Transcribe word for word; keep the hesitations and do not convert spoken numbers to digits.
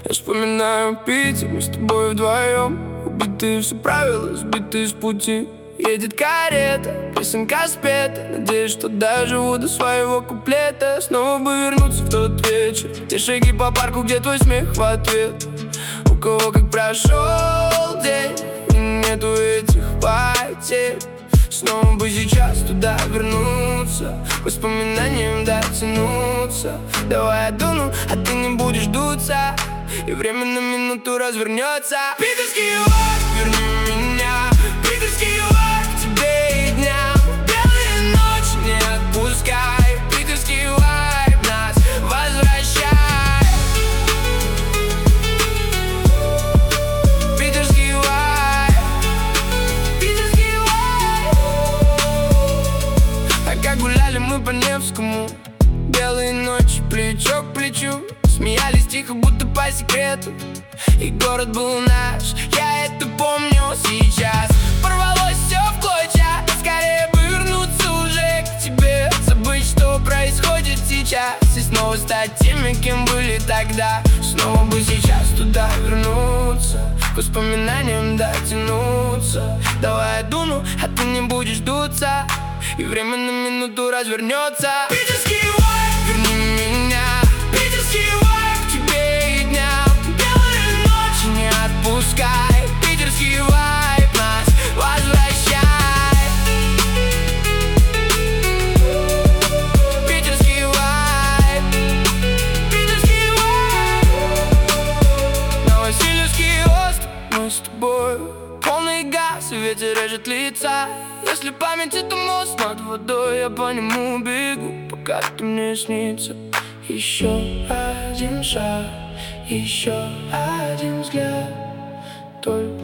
Я вспоминаю Питер, мы с тобой вдвоем, убитые все правила, сбитые с пути. Едет карета, песенка спета, надеюсь, что доживу до своего куплета. Снова бы вернуться в тот вечер, те шаги по парку, где твой смех в ответ. У кого как прошел день, и нету этих потерь. Снова бы сейчас туда вернуться, воспоминаниям дотянуться. Давай я дуну, а ты не будешь дуться, и время на минуту развернется. Питерский вайб, верни меня. Питерский вайб, к тебе и дням. Белые ночи не отпускай. Питерский вайб, нас возвращай. Питерский вайб, питерский вайб. А как гуляли мы по Невскому, белые ночи, плечо к плечу. Смеялись тихо, будто по секрету, и город был наш, я это помню. Сейчас порвалось все в клочья, скорее бы вернуться уже к тебе. Забыть, что происходит сейчас, и снова стать теми, кем были тогда. Снова бы сейчас туда вернуться, к воспоминаниям дотянуться. Давай я дуну, а ты не будешь дуться, и время на минуту развернется. Питерский вайб, верни меня. Питерский вайб, к тебе и дням. Белые ночи не отпускай. Питерский вайб, нас возвращай. Питерский вайб, питерский вайб. Новосибирский остров, мы с тобой. Полный газ, ветер режет лица. Если память это мост над водой, я по нему бегу, пока ты мне снится. Еще один шаг, еще один взгляд, только